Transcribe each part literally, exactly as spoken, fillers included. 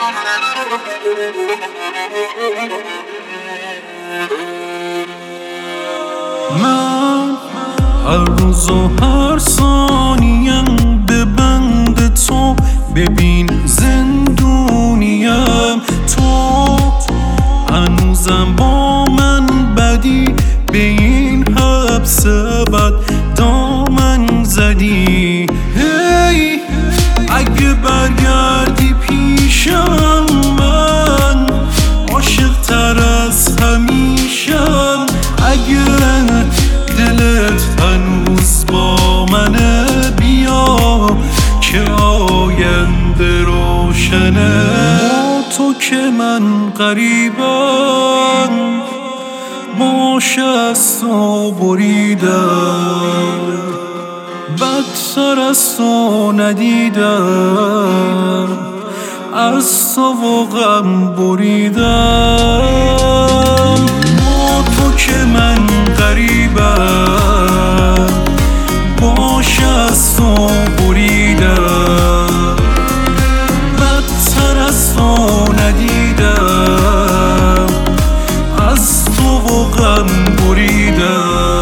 من هر روز و هر ثانیم به بند تو، ببین زندونیم. تو هنوزم با من بدی، به این حبس بد دامن زدی. هی اگه برگردی پیشم، من عاشق تر از همیشم. اگه دلت هنوز با منه، بیا که آینده روشنه. با تو که من غریبم، باشه از تو بریدم، بدتر از تو ندیدم، از تو و غم بریدم. با تو که من غریبم، باشه از تو بریدم، بدتر از تو ندیدم، از تو و غم بریدم.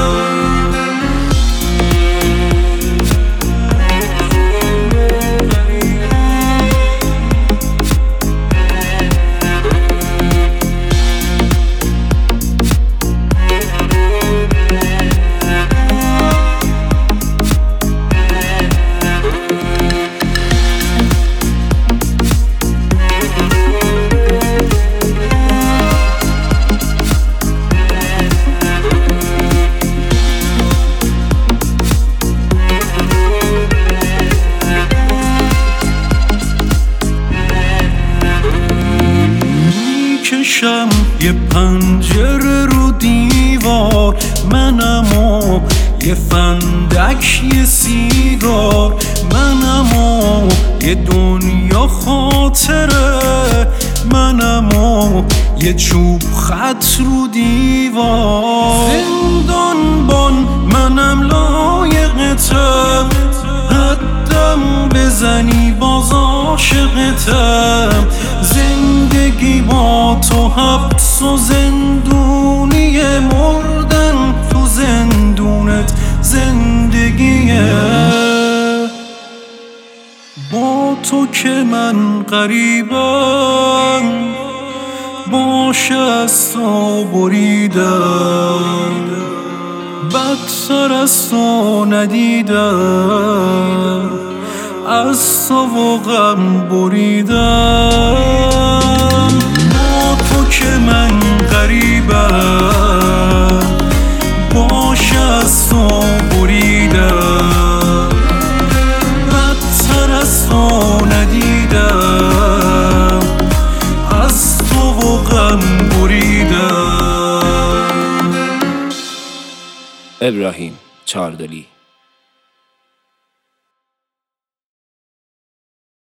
کشم یه پنجره رو دیوار، منم و یه فندک یه سیگار، منم و یه دنیا خاطره، منم و یه چوب خط رو دیوار. زندان بان منم لایقتم، حدم بزنی باز عاشقتم. زندگی با تو حبس و زندونی، مردن تو زندونت زندگیه. با تو که من غریبم، باشه از تو بریدم، بدتر از تو ندیدم، از تو و غم بریدم. با تو که من غریبم، باشه از تو بریدم، بدتر از تو ندیدم، از تو و غم بریدم. ابراهیم چاردلی.